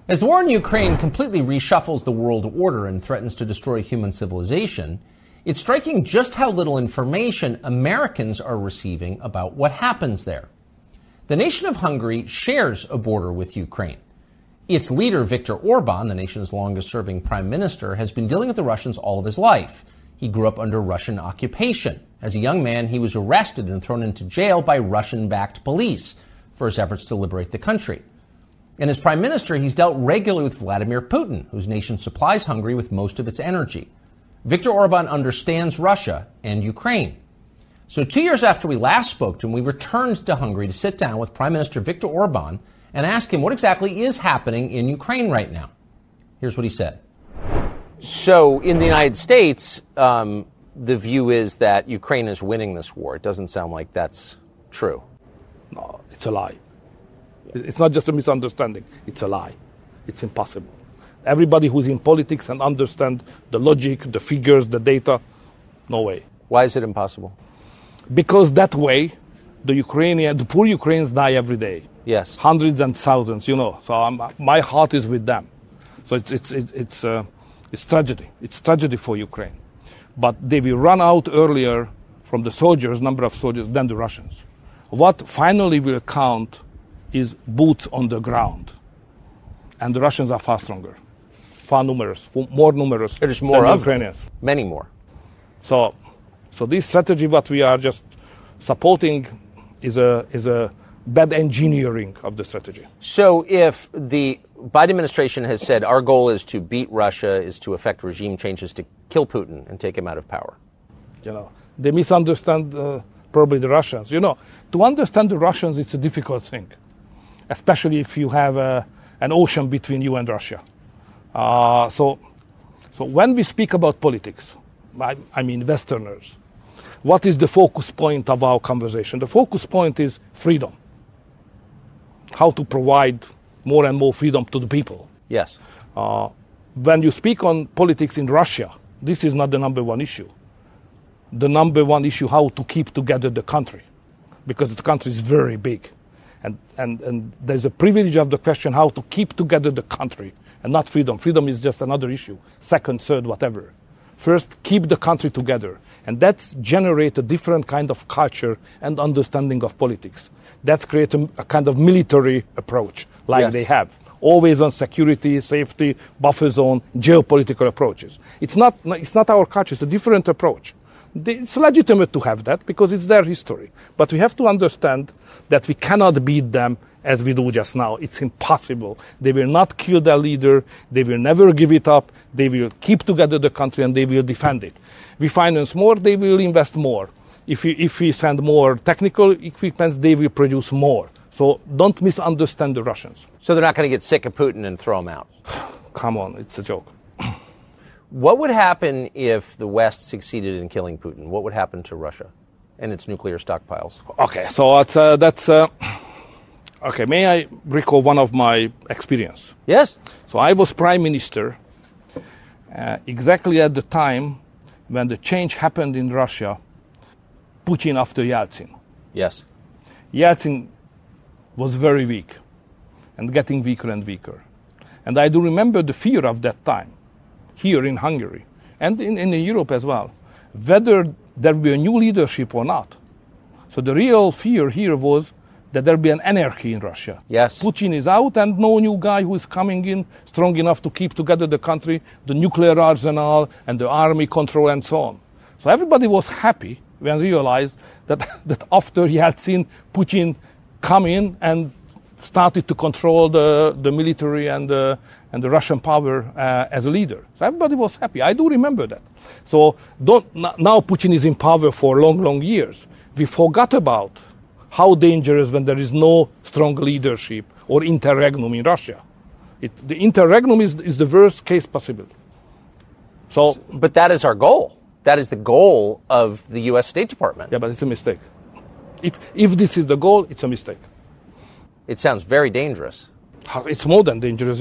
As the war in Ukraine completely reshuffles the world order and threatens to destroy human civilization, it's striking just how little information Americans are receiving about what happens there. The nation of Hungary shares a border with Ukraine. Its leader, Viktor Orban, the nation's longest-serving prime minister, has been dealing with the Russians all of his life. He grew up under Russian occupation. As a young man, he was arrested and thrown into jail by Russian-backed police for his efforts to liberate the country. And as prime minister, he's dealt regularly with Vladimir Putin, whose nation supplies Hungary with most of its energy. Viktor Orban understands Russia and Ukraine. So 2 years after we last spoke to him, we returned to Hungary to sit down with Prime Minister Viktor Orban and ask him what exactly is happening in Ukraine right now. Here's what he said. So in the United States, the view is that Ukraine is winning this war. It doesn't sound like that's true. No, it's a lie. It's not just a misunderstanding. It's a lie. It's impossible. Everybody who's in politics and understand the logic, the figures, the data, no way. Why is it impossible? Because that way, the poor Ukrainians die every day. Yes. Hundreds and thousands, So my heart is with them. So it's tragedy. It's tragedy for Ukraine. But they will run out earlier from the soldiers, number of soldiers, than the Russians. What finally will count is boots on the ground. And the Russians are far stronger, far numerous, more numerous There's more than of Ukrainians. Them. Many more. So this strategy, what we are just supporting, is a bad engineering of the strategy. So if the Biden administration has said our goal is to beat Russia, is to effect regime changes to kill Putin and take him out of power. They misunderstand probably the Russians. To understand the Russians, it's a difficult thing, especially if you have an ocean between you and Russia. So when we speak about politics, I mean Westerners, what is the focus point of our conversation? The focus point is freedom. How to provide more and more freedom to the people. Yes. When you speak on politics in Russia, this is not the number one issue. The number one issue, how to keep together the country, because the country is very big. And there's a privilege of the question how to keep together the country and not freedom. Freedom is just another issue, second, third, whatever. First, keep the country together. And that's generate a different kind of culture and understanding of politics. That's create a kind of military approach, like they have. Always on security, safety, buffer zone, geopolitical approaches. It's not our culture, it's a different approach. It's legitimate to have that because it's their history. But we have to understand that we cannot beat them as we do just now. It's impossible. They will not kill their leader. They will never give it up. They will keep together the country and they will defend it. We finance more, they will invest more. If we send more technical equipment, they will produce more. So don't misunderstand the Russians. So they're not going to get sick of Putin and throw him out? Come on, it's a joke. What would happen if the West succeeded in killing Putin? What would happen to Russia and its nuclear stockpiles? Okay, so that's okay, may I recall one of my experience? Yes. So I was prime minister exactly at the time when the change happened in Russia, Putin after Yeltsin. Yes. Yeltsin was very weak and getting weaker and weaker. And I do remember the fear of that time here in Hungary and in Europe as well, whether there will be a new leadership or not. So the real fear here was that there will be an anarchy in Russia. Yes. Putin is out and no new guy who is coming in strong enough to keep together the country, the nuclear arsenal and the army control and so on. So everybody was happy when realized that after Yeltsin, Putin come in and started to control the military and the Russian power as a leader. So everybody was happy. I do remember that. So now Putin is in power for long, long years. We forgot about how dangerous when there is no strong leadership or interregnum in Russia. The interregnum is the worst case possible. But that is our goal. That is the goal of the U.S. State Department. Yeah, but it's a mistake. If this is the goal, it's a mistake. It sounds very dangerous. It's more than dangerous,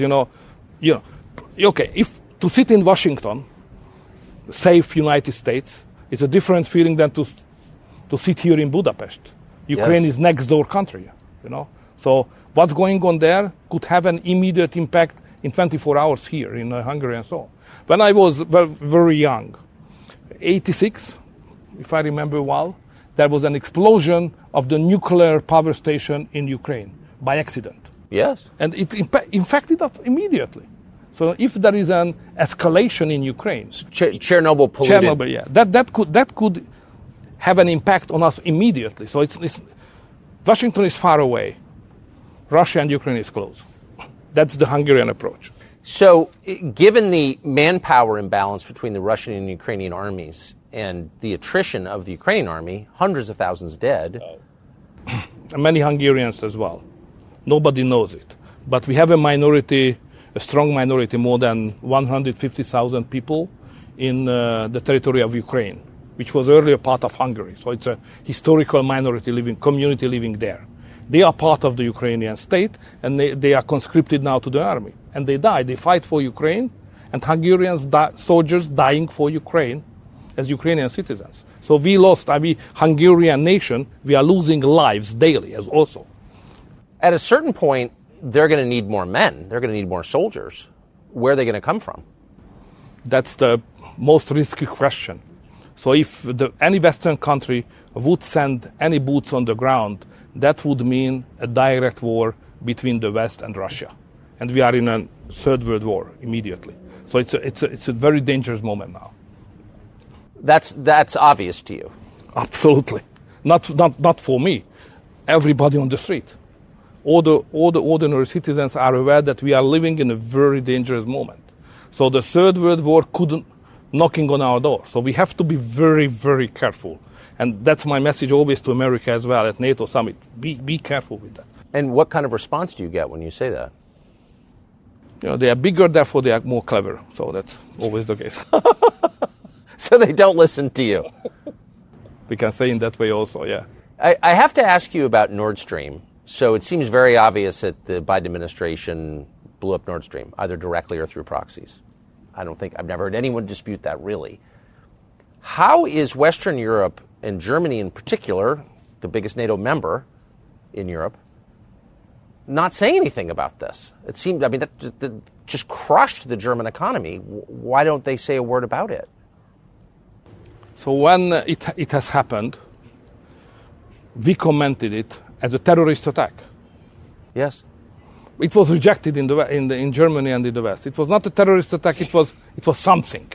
Okay, if to sit in Washington, safe United States, is a different feeling than to sit here in Budapest. Ukraine is next door country, So what's going on there could have an immediate impact in 24 hours here in Hungary and so on. When I was very young, 86, if I remember well, there was an explosion of the nuclear power station in Ukraine by accident. Yes. And it infected us immediately. So if there is an escalation in Ukraine, Chernobyl polluted. Chernobyl, yeah, that could have an impact on us immediately. So it's Washington is far away, Russia and Ukraine is close. That's the Hungarian approach. So, given the manpower imbalance between the Russian and Ukrainian armies and the attrition of the Ukrainian army, hundreds of thousands dead, and many Hungarians as well. Nobody knows it, but we have a minority. A strong minority, more than 150,000 people in the territory of Ukraine, which was earlier part of Hungary. So it's a historical minority community living there. They are part of the Ukrainian state, and they are conscripted now to the army. And they die. They fight for Ukraine, and Hungarians, soldiers dying for Ukraine as Ukrainian citizens. So we lost, Hungarian nation, we are losing lives daily as also. At a certain point, they're going to need more men. They're going to need more soldiers. Where are they going to come from? That's the most risky question. So if any Western country would send any boots on the ground, that would mean a direct war between the West and Russia. And we are in a third world war immediately. So it's a very dangerous moment now. That's obvious to you. Absolutely. Not for me. Everybody on the street. All the ordinary citizens are aware that we are living in a very dangerous moment. So the Third World War couldn't knocking on our door. So we have to be very, very careful. And that's my message always to America as well at NATO summit. Be careful with that. And what kind of response do you get when you say that? They are bigger, therefore they are more clever. So that's always the case. So they don't listen to you. We can say in that way also, yeah. I have to ask you about Nord Stream. So it seems very obvious that the Biden administration blew up Nord Stream, either directly or through proxies. I've never heard anyone dispute that, really. How is Western Europe, and Germany in particular, the biggest NATO member in Europe, not saying anything about this? It seemed, that just crushed the German economy. Why don't they say a word about it? So when it has happened, we commented it as a terrorist attack. Yes. It was rejected in Germany and in the West. It was not a terrorist attack. It was something,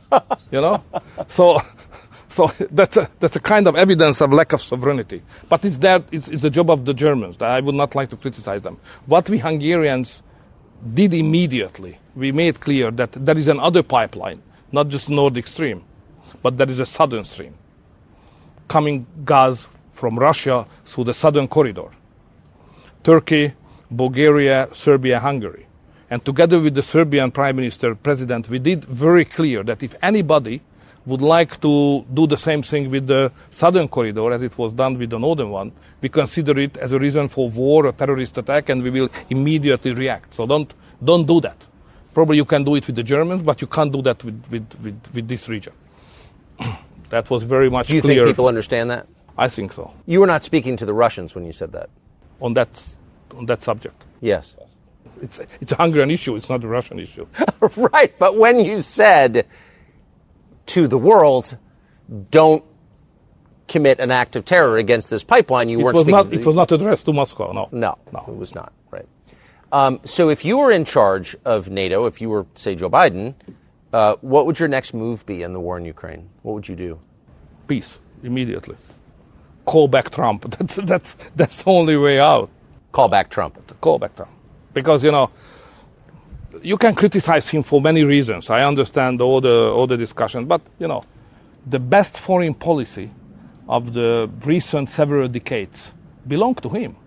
So that's a kind of evidence of lack of sovereignty. But it's the job of the Germans. I would not like to criticize them. What we Hungarians did immediately, we made clear that there is another pipeline, not just Nordic Stream, but there is a Southern Stream, coming gas from Russia through the Southern Corridor. Turkey, Bulgaria, Serbia, Hungary. And together with the Serbian Prime Minister, President, we did very clear that if anybody would like to do the same thing with the Southern Corridor as it was done with the Northern one, we consider it as a reason for war or terrorist attack, and we will immediately react. So don't do that. Probably you can do it with the Germans, but you can't do that with this region. That was very much clear. Do you think people understand that? I think so. You were not speaking to the Russians when you said that. On that subject. Yes. It's a Hungarian issue. It's not a Russian issue. Right. But when you said to the world, don't commit an act of terror against this pipeline, you weren't speaking. It was not addressed to Moscow. No, it was not. Right. So if you were in charge of NATO, if you were, say, Joe Biden, what would your next move be in the war in Ukraine? What would you do? Peace immediately. Call back Trump. That's the only way out. Call back Trump. Call back Trump. Because, you can criticize him for many reasons. I understand all the discussion. But, the best foreign policy of the recent several decades belonged to him.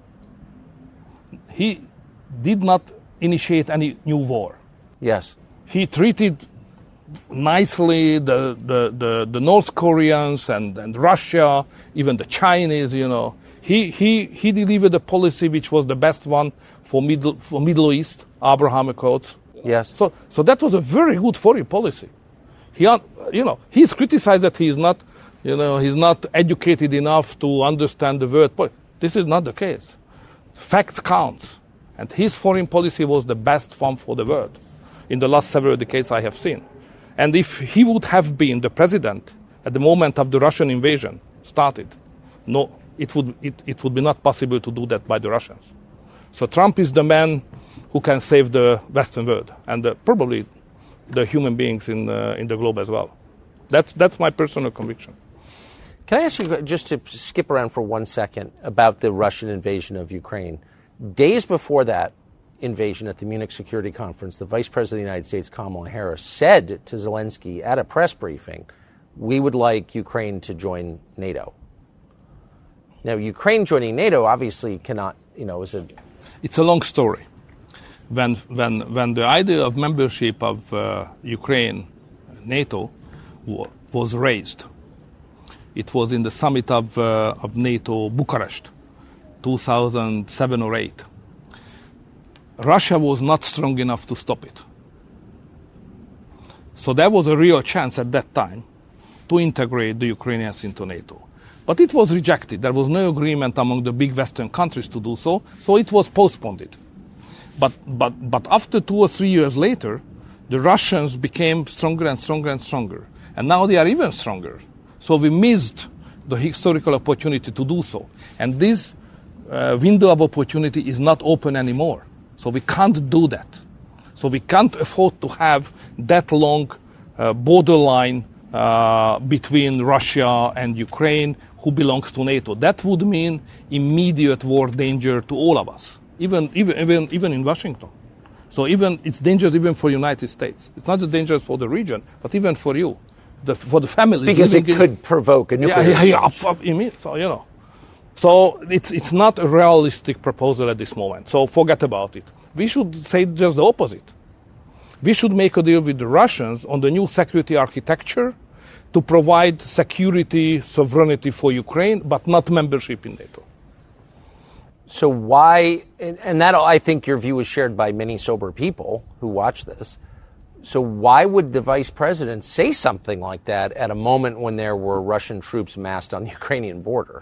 He did not initiate any new war. Yes. He treated nicely the North Koreans and Russia, even the Chinese, He delivered a policy which was the best one for Middle East, Abraham Accords. Yes. So that was a very good foreign policy. He's criticized that he's not educated enough to understand the word. This is not the case. Facts counts. And his foreign policy was the best one for the world in the last several decades I have seen. And if he would have been the president at the moment of the Russian invasion started, no, it would be not possible to do that by the Russians. So Trump is the man who can save the Western world and probably the human beings in the globe as well. That's my personal conviction. Can I ask you, just to skip around for 1 second, about the Russian invasion of Ukraine? Days before that invasion at the Munich Security Conference, the Vice President of the United States, Kamala Harris, said to Zelensky at a press briefing, we would like Ukraine to join NATO. Now, Ukraine joining NATO obviously cannot, is a... It's a long story. When the idea of membership of Ukraine, NATO, was raised, it was in the summit of NATO, Bucharest, 2007 or 8. Russia was not strong enough to stop it. So there was a real chance at that time to integrate the Ukrainians into NATO. But it was rejected. There was no agreement among the big Western countries to do so, so it was postponed. But after 2 or 3 years later, the Russians became stronger and stronger and stronger. And now they are even stronger. So we missed the historical opportunity to do so. And this window of opportunity is not open anymore. So we can't do that. So we can't afford to have that long borderline between Russia and Ukraine, who belongs to NATO. That would mean immediate war danger to all of us, even in Washington. So it's dangerous even for the United States. It's not just dangerous for the region, but even for you, for the families. Because it could provoke a nuclear So, So it's not a realistic proposal at this moment. So forget about it. We should say just the opposite. We should make a deal with the Russians on the new security architecture to provide security, sovereignty for Ukraine, but not membership in NATO. So why, and that I think your view is shared by many sober people who watch this, so why would the vice president say something like that at a moment when there were Russian troops massed on the Ukrainian border?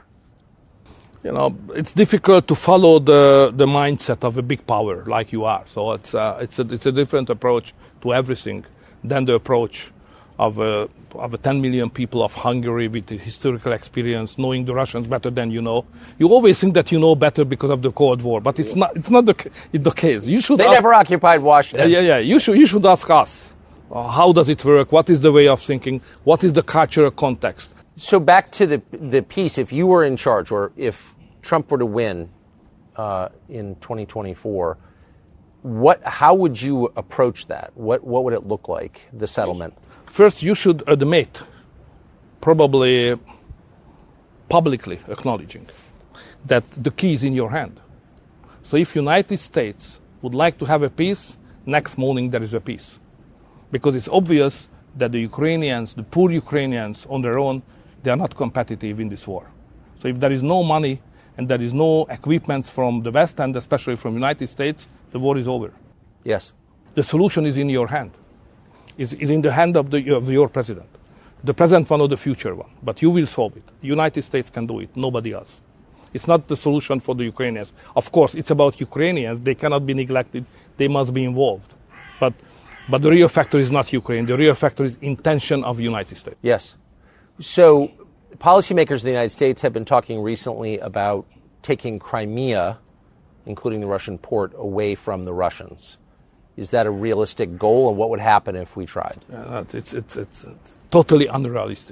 It's difficult to follow the mindset of a big power like you are. So it's a different approach to everything than the approach of 10 million people of Hungary with the historical experience, knowing the Russians better than you know. You always think that you know better because of the Cold War, but it's not the case. They never occupied Washington. Yeah. You should ask us. How does it work? What is the way of thinking? What is the cultural context? So back to the piece, if you were in charge, or if Trump were to win in 2024, how would you approach that? What would it look like, the settlement? First, you should admit, probably publicly acknowledging, that the key is in your hand. So if United States would like to have a peace, next morning there is a peace. Because it's obvious that the Ukrainians, the poor Ukrainians on their own, they are not competitive in this war. So if there is no money and there is no equipment from the West and especially from the United States, the war is over. Yes. The solution is in your hand. Is in the hand of your president. The present one or the future one. But you will solve it. The United States can do it, nobody else. It's not the solution for the Ukrainians. Of course, it's about Ukrainians. They cannot be neglected. They must be involved. But the real factor is not Ukraine. The real factor is intention of the United States. Yes. So policymakers in the United States have been talking recently about taking Crimea, including the Russian port, away from the Russians. Is that a realistic goal, and what would happen if we tried? It's totally unrealistic.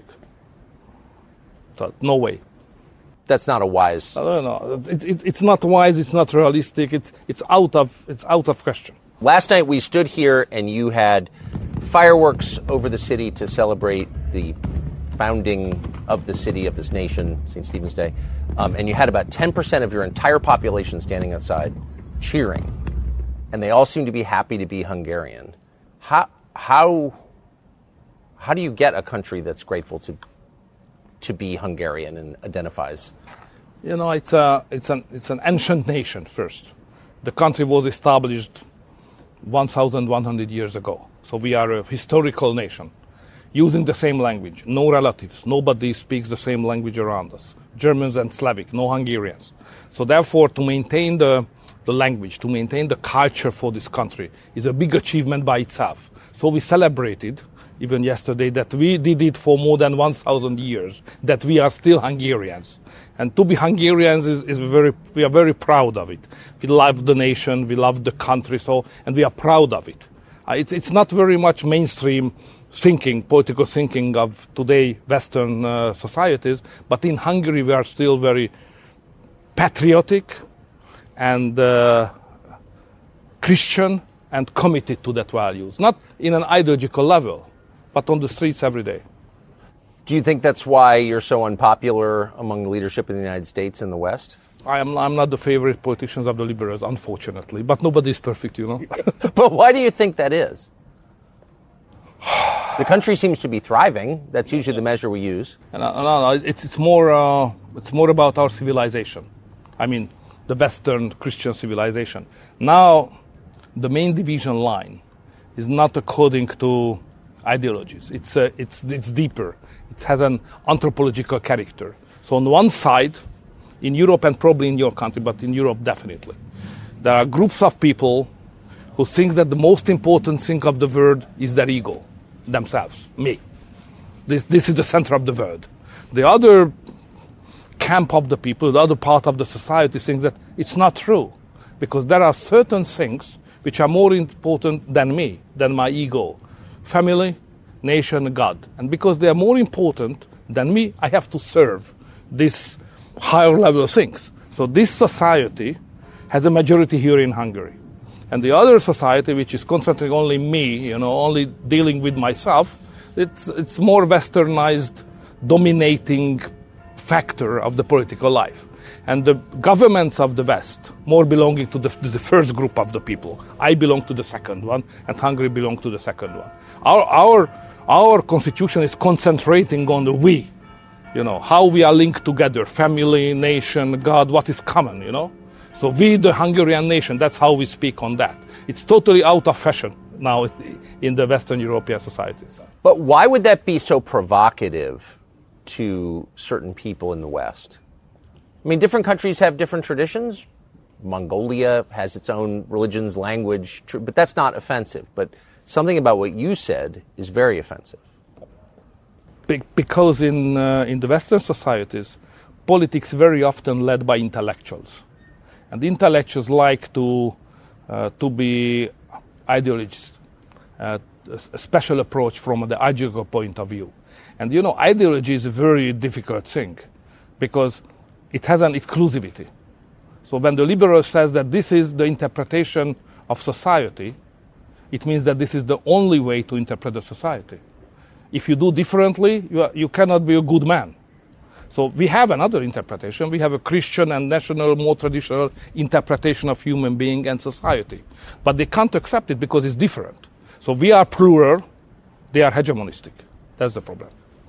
So, no way. That's not a wise. No. It's not wise. It's not realistic. It's out of question. Last night we stood here, and you had fireworks over the city to celebrate the founding of the city, of this nation, St. Stephen's Day, and you had about 10% of your entire population standing outside cheering. And they all seem to be happy to be Hungarian. How do you get a country that's grateful to be Hungarian and identifies? It's an ancient nation first. The country was established 1,100 years ago. So we are a historical nation, using the same language, no relatives. Nobody speaks the same language around us. Germans and Slavic, no Hungarians. So therefore, to maintain the the language, to maintain the culture for this country is a big achievement by itself. So we celebrated, even yesterday, that we did it for more than 1,000 years, that we are still Hungarians. And to be Hungarians we are very proud of it. We love the nation, we love the country, and we are proud of it. It's not very much mainstream thinking, political thinking of today Western societies, but in Hungary we are still very patriotic and Christian and committed to that values, not in an ideological level, but on the streets every day. Do you think that's why you're so unpopular among the leadership in the United States and the West? I'm not the favorite politicians of the liberals, unfortunately, but nobody is perfect, you know. But why do you think that is? The country seems to be thriving. That's usually the measure we use. No, it's more about our civilization. I mean, the Western Christian civilization. Now, the main division line is not according to ideologies. It's deeper. It has an anthropological character. So on one side, in Europe and probably in your country, but in Europe definitely, there are groups of people who think that the most important thing of the world is their ego, themselves, me. This is the center of the world. The other camp of the people, the other part of the society thinks that it's not true, because there are certain things which are more important than me, than my ego. Family, nation, God. And because they are more important than me, I have to serve these higher level things. So this society has a majority here in Hungary. And the other society, which is concentrating only me, only dealing with myself, it's more westernized, dominating factor of the political life. And the governments of the West, more belonging to the first group of the people. I belong to the second one, and Hungary belongs to the second one. Our constitution is concentrating on the we, how we are linked together, family, nation, God, what is common, So we, the Hungarian nation, that's how we speak on that. It's totally out of fashion now in the Western European societies. But why would that be so provocative to certain people in the West? I mean, different countries have different traditions. Mongolia has its own religions, language, but that's not offensive. But something about what you said is very offensive. Because in the Western societies, politics very often led by intellectuals. And the intellectuals like to be ideologists, a special approach from the ideological point of view. And ideology is a very difficult thing because it has an exclusivity. So when the liberal says that this is the interpretation of society, it means that this is the only way to interpret the society. If you do differently, you cannot be a good man. So we have another interpretation. We have a Christian and national, more traditional interpretation of human being and society. But they can't accept it because it's different. So we are plural, they are hegemonistic. That's the problem.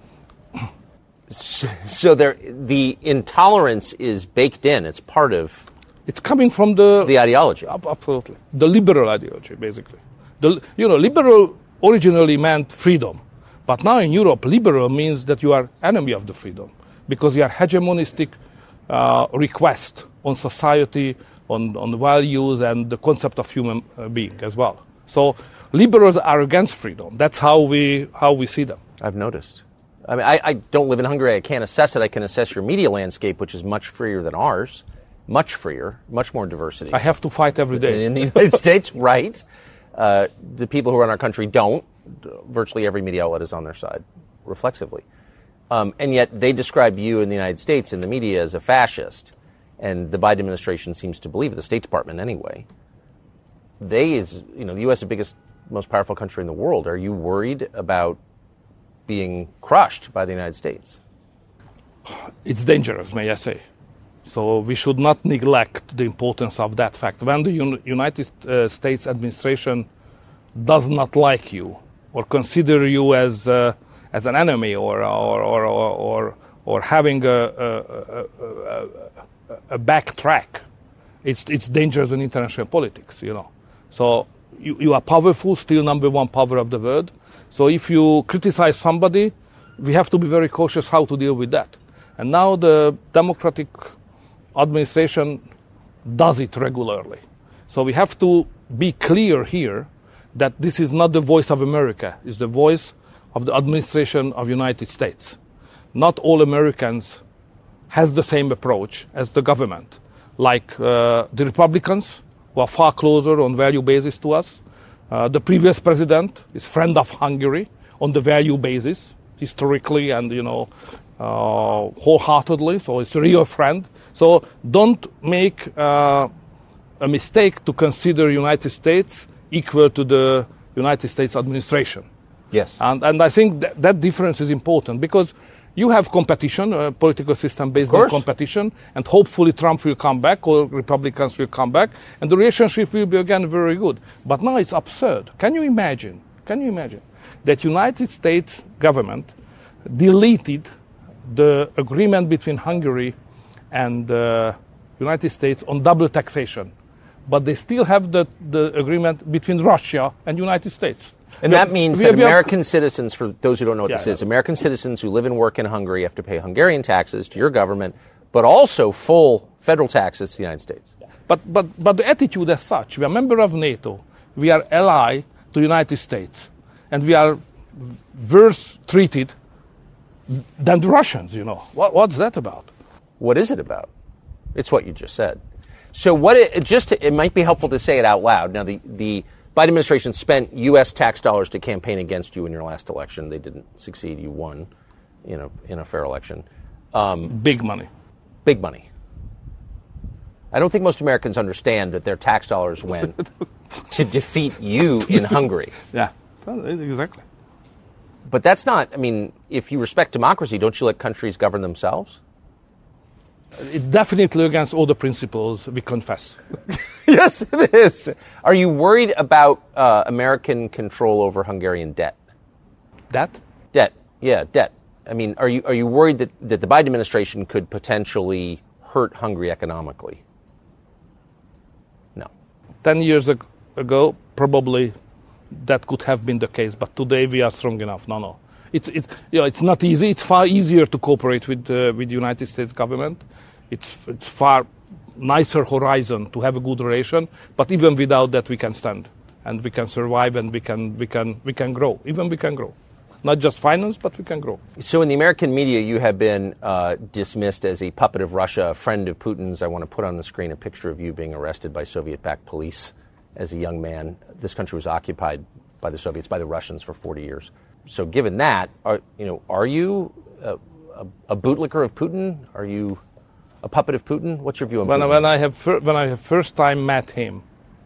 So the intolerance is baked in. It's part of... It's coming from the ideology. Absolutely. The liberal ideology, basically. Liberal originally meant freedom. But now in Europe, liberal means that you are enemy of the freedom. Because you are hegemonistic request on society, on values, and the concept of human being as well. So liberals are against freedom. That's how we see them. I've noticed. I mean, I don't live in Hungary. I can't assess it. I can assess your media landscape, which is much freer than ours. Much freer, much more diversity. I have to fight every day. In the United States, right. The people who run our country don't. Virtually every media outlet is on their side, reflexively. And yet they describe you in the United States in the media as a fascist. And the Biden administration seems to believe it, the State Department anyway. The U.S. is the biggest, most powerful country in the world. Are you worried about being crushed by the United States? It's dangerous, may I say. So we should not neglect the importance of that fact. When the United States administration does not like you or consider you as an enemy or having a backtrack, it's dangerous in international politics, So you are powerful, still number one power of the world. So if you criticize somebody, we have to be very cautious how to deal with that. And now the Democratic administration does it regularly. So we have to be clear here that this is not the voice of America, it's the voice of the administration of the United States. Not all Americans has the same approach as the government. Like the Republicans, who are far closer on value basis to us. The previous president is friend of Hungary on the value basis, historically and, wholeheartedly, so it's a real friend. So don't make a mistake to consider United States equal to the United States administration. Yes. And I think that difference is important because you have competition, a political system based on competition, and hopefully Trump will come back or Republicans will come back, and the relationship will be again very good. But now it's absurd. Can you imagine that United States government deleted the agreement between Hungary and the United States on double taxation, but they still have the agreement between Russia and United States? And that means that American citizens, for those who don't know what this is, American citizens who live and work in Hungary have to pay Hungarian taxes to your government, but also full federal taxes to the United States. But the attitude as such, we are a member of NATO, we are ally to the United States, and we are worse treated than the Russians, What's that about? What is it about? It's what you just said. So it might be helpful to say it out loud. Now, the Biden administration spent U.S. tax dollars to campaign against you in your last election. They didn't succeed. You won, in a fair election. Big money. Big money. I don't think most Americans understand that their tax dollars went to defeat you in Hungary. Yeah, exactly. But that's not, if you respect democracy, don't you let countries govern themselves? It's definitely against all the principles we confess. Yes, it is. Are you worried about American control over Hungarian debt? Debt? Debt. Yeah, debt. Are you worried that the Biden administration could potentially hurt Hungary economically? No. 10 years ago, probably that could have been the case, but today we are strong enough. No. It's not easy. It's far easier to cooperate with the United States government. It's far nicer horizon to have a good relation. But even without that, we can stand and we can survive and we can grow. Even we can grow, not just finance, but we can grow. So in the American media, you have been dismissed as a puppet of Russia, a friend of Putin's. I want to put on the screen a picture of you being arrested by Soviet-backed police as a young man. This country was occupied by the Soviets, by the Russians for 40 years. So given that, are you a bootlicker of Putin? Are you a puppet of Putin? What's your view on Putin? When I have first time met him,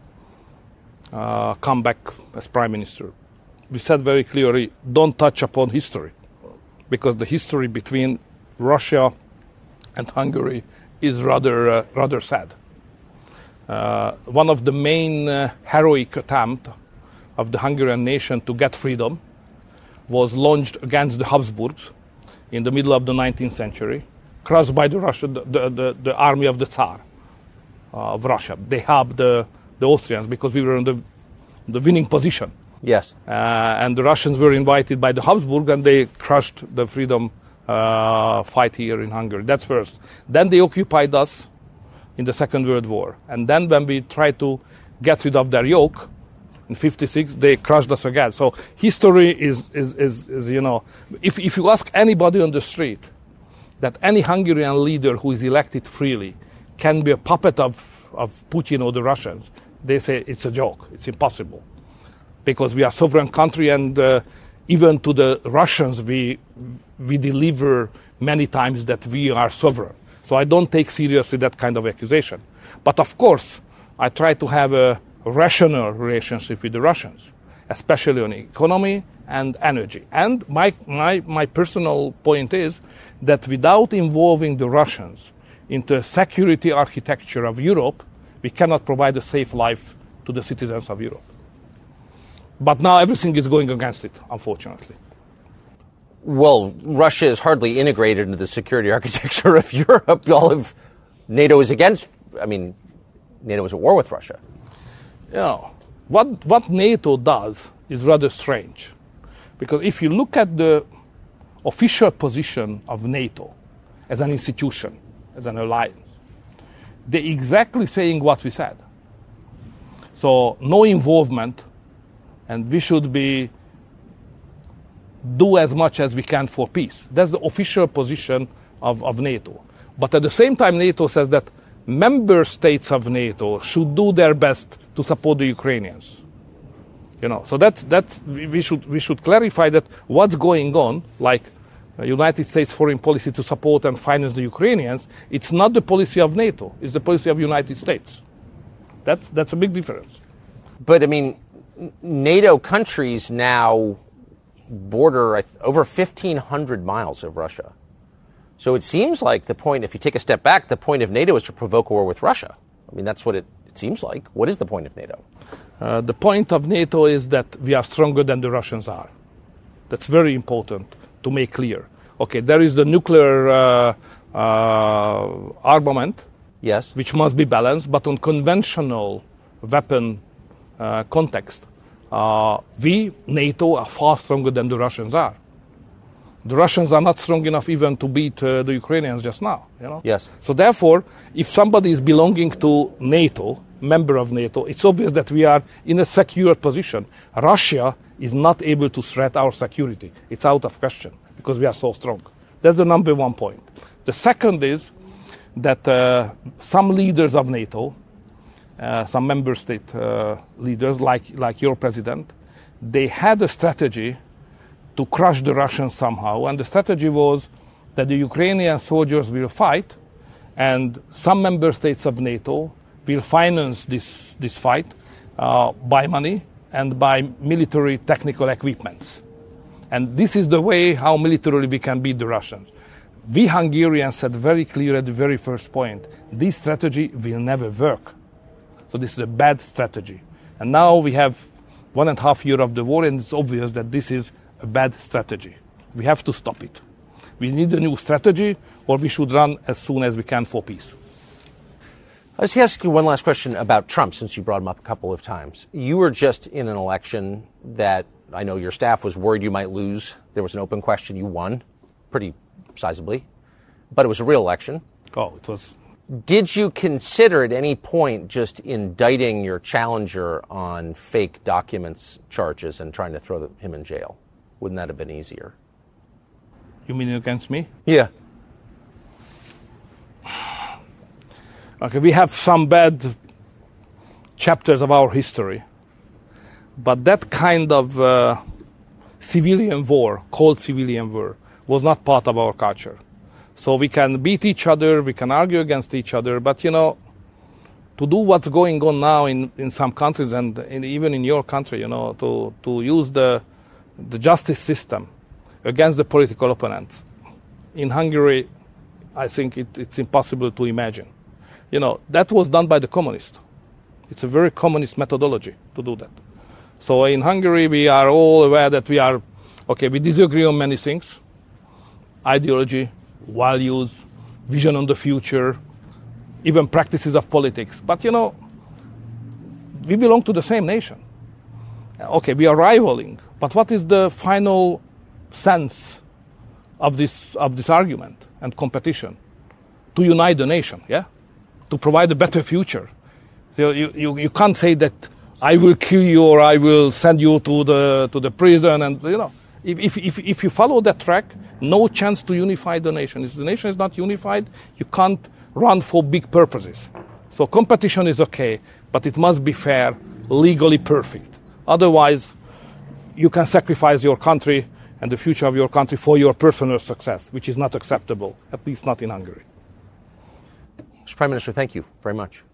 come back as prime minister, we said very clearly, don't touch upon history, because the history between Russia and Hungary is rather sad. One of the main heroic attempts of the Hungarian nation to get freedom was launched against the Habsburgs in the middle of the 19th century, crushed by the army of the Tsar of Russia. They helped the Austrians because we were in the winning position. Yes. And the Russians were invited by the Habsburg, and they crushed the freedom fight here in Hungary. That's first. Then they occupied us in the Second World War. And then when we tried to get rid of their yoke, in 1956, they crushed us again. So history is if you ask anybody on the street that any Hungarian leader who is elected freely can be a puppet of Putin or the Russians, they say it's a joke. It's impossible. Because we are a sovereign country, and even to the Russians we deliver many times that we are sovereign. So I don't take seriously that kind of accusation. But of course, I try to have a rational relationship with the Russians, especially on economy and energy. And my personal point is that without involving the Russians into a security architecture of Europe, we cannot provide a safe life to the citizens of Europe. But now everything is going against it, unfortunately. Well, Russia is hardly integrated into the security architecture of Europe. All of NATO is against, NATO is at war with Russia. What NATO does is rather strange. Because if you look at the official position of NATO as an institution, as an alliance, they're exactly saying what we said. So no involvement, and we should do as much as we can for peace. That's the official position of NATO. But at the same time, NATO says that member states of NATO should do their best to support the Ukrainians. So we should clarify that what's going on, like United States foreign policy to support and finance the Ukrainians, it's not the policy of NATO, it's the policy of the United States. That's a big difference. But, I mean, NATO countries now border over 1,500 miles of Russia. So it seems like the point, if you take a step back, the point of NATO is to provoke a war with Russia. I mean, that's what it seems like. What is the point of NATO? The point of NATO is that we are stronger than the Russians are. That's very important to make clear. Okay, there is the nuclear armament, yes, which must be balanced, but on conventional weapon context, we, NATO, are far stronger than the Russians are. The Russians are not strong enough even to beat the Ukrainians just now. Yes. So therefore, if somebody is belonging to NATO, member of NATO, it's obvious that we are in a secure position. Russia is not able to threat our security. It's out of question because we are so strong. That's the number one point. The second is that some leaders of NATO, some member state leaders like your president, they had a strategy to crush the Russians somehow. And the strategy was that the Ukrainian soldiers will fight and some member states of NATO will finance this fight by money and by military technical equipments. And this is the way how militarily we can beat the Russians. We Hungarians said very clear at the very first point, this strategy will never work. So this is a bad strategy. And now we have 1.5 years of the war, and it's obvious that this is a bad strategy. We have to stop it. We need a new strategy, or we should run as soon as we can for peace. Let's ask you one last question about Trump, since you brought him up a couple of times. You were just in an election that I know your staff was worried you might lose. There was an open question. You won pretty sizably, but it was a real election. Oh, it was. Did you consider at any point just indicting your challenger on fake documents charges and trying to throw him in jail? Wouldn't that have been easier? You mean against me? Yeah. Okay, we have some bad chapters of our history, but that kind of civilian war, cold civilian war, was not part of our culture. So we can beat each other, we can argue against each other, but to do what's going on now in some countries and even in your country, to use the justice system against the political opponents. In Hungary, I think it's impossible to imagine. That was done by the communists. It's a very communist methodology to do that. So in Hungary, we are all aware that we disagree on many things. Ideology, values, vision on the future, even practices of politics. But, we belong to the same nation. Okay, we are rivaling. But what is the final sense of this argument and competition? To unite the nation, yeah? To provide a better future. So you can't say that I will kill you or I will send you to the prison, and if you follow that track, no chance to unify the nation. If the nation is not unified, you can't run for big purposes. So competition is okay, but it must be fair, legally perfect. Otherwise, you can sacrifice your country and the future of your country for your personal success, which is not acceptable, at least not in Hungary. Mr. Prime Minister, thank you very much.